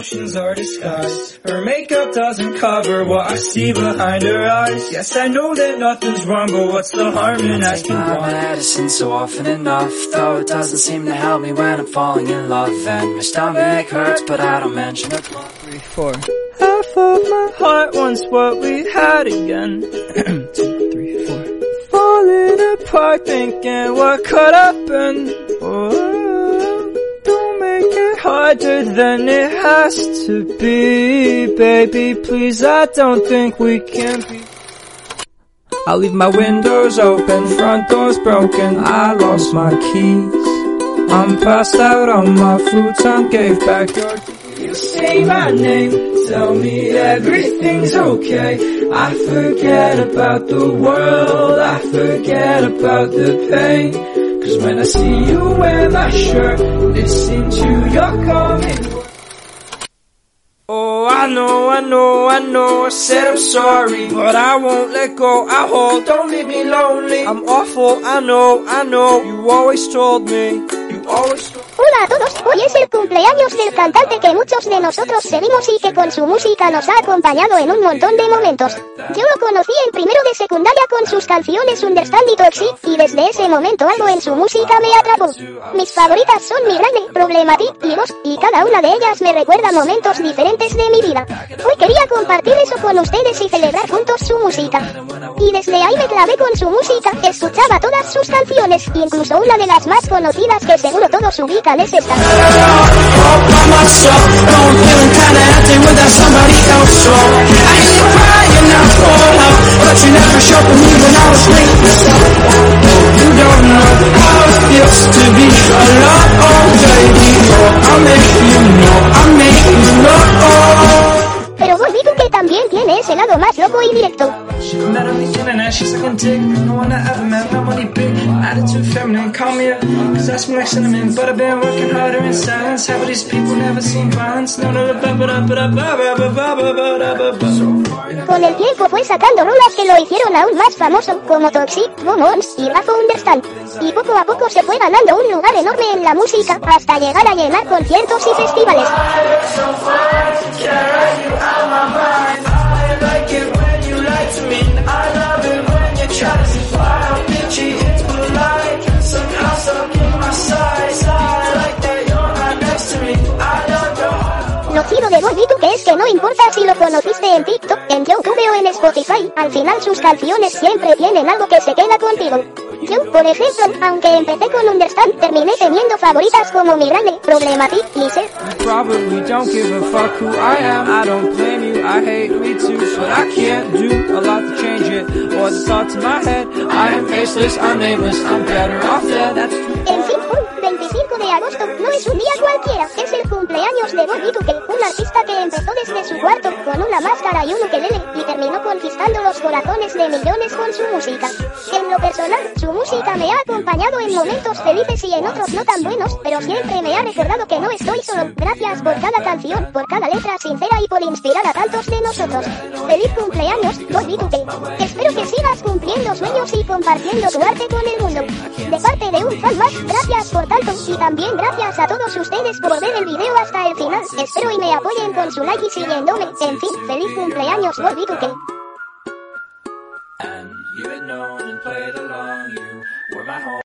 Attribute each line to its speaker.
Speaker 1: emotions are disguised. Her makeup doesn't cover what I see behind her eyes. Yes, I know that nothing's wrong, but what's the harm in asking why?
Speaker 2: My medicine so often enough, though it doesn't seem to help me when I'm falling in love. And my stomach hurts, but I don't mention it.
Speaker 1: 3, 4. Half of my heart wants what we had again. 2, 3, 4. Falling apart, thinking what could happen. Oh, don't make it harder than it has to be, baby. Please, I don't think we can be. I leave my windows open, front doors broken. I lost my keys. I'm passed out on my futon, gave back your keys. You say my name, tell me everything's okay. I forget about the world, I forget about the pain. Cause when I see you wear my shirt, listen to your coming. Oh, I know, I said I'm sorry, but I won't let go, I hold, don't leave me lonely. I'm awful, I know, you always told me, you always told me.
Speaker 3: Hola a todos, hoy es el cumpleaños del cantante que muchos de nosotros seguimos y que con su música nos ha acompañado en un montón de momentos. Yo lo conocí en primero de secundaria con sus canciones Understand y Toxic, y desde ese momento algo en su música me atrapó. Mis favoritas son Mi Grande, Problematic y Vos, y cada una de ellas me recuerda momentos diferentes de mi vida. Hoy quería compartir eso con ustedes y celebrar juntos su música. Y desde ahí me clavé con su música, escuchaba todas sus canciones, incluso una de las más conocidas que seguro todos ubican es esta. Pero Boy B2K también tiene ese lado más loco y directo.
Speaker 1: Met on the internet, she's like a dick. No one I ever met, my money big. Attitude feminine, call me up. Cause that's my cinnamon. But I've been working harder in silence. Half of these people never seen violence. No, no,
Speaker 3: Con el tiempo fue sacando rolas que lo hicieron aún más famoso, como Toxic, Moments y Rafa Understand. Y poco a poco se fue ganando un lugar enorme en la música, hasta llegar a llenar conciertos y festivales. Lo chido de Boy B2K es que no importa si lo conociste en TikTok, en YouTube o en Spotify, al final sus canciones siempre tienen algo que se queda contigo. Yo, por ejemplo, aunque empecé con Understand, terminé teniendo favoritas como Mi Grande, Problematic y Ser.
Speaker 1: Probably don't give a fuck who I am. I don't blame you, I hate me too, but I can't do a lot to change it. Or the thoughts in my head, I am faceless, I'm nameless, I'm better off dead. That's
Speaker 3: En fin, hoy, 25 de agosto, no es un día cualquiera, es el cumpleaños de Boy B2K, un artista que empezó desde su cuarto con una máscara y un ukelele y terminó conquistando los corazones de millones con su música. En lo personal, su música me ha acompañado en momentos felices y en otros no tan buenos, pero siempre me ha recordado que no estoy solo. Gracias por cada canción, por cada letra sincera y por inspirar a tantos de nosotros. ¡Feliz cumpleaños, Boy B2K! Espero que sigas cumpliendo sueños y compartiendo tu arte con el mundo. De parte de un fan más, gracias por tanto, y también gracias a todos ustedes por ver el video hasta el final. Espero y me apoyen con su like y siguiéndome. En fin, feliz cumpleaños, Boy B2K.
Speaker 2: And you had known and played along, you were my home.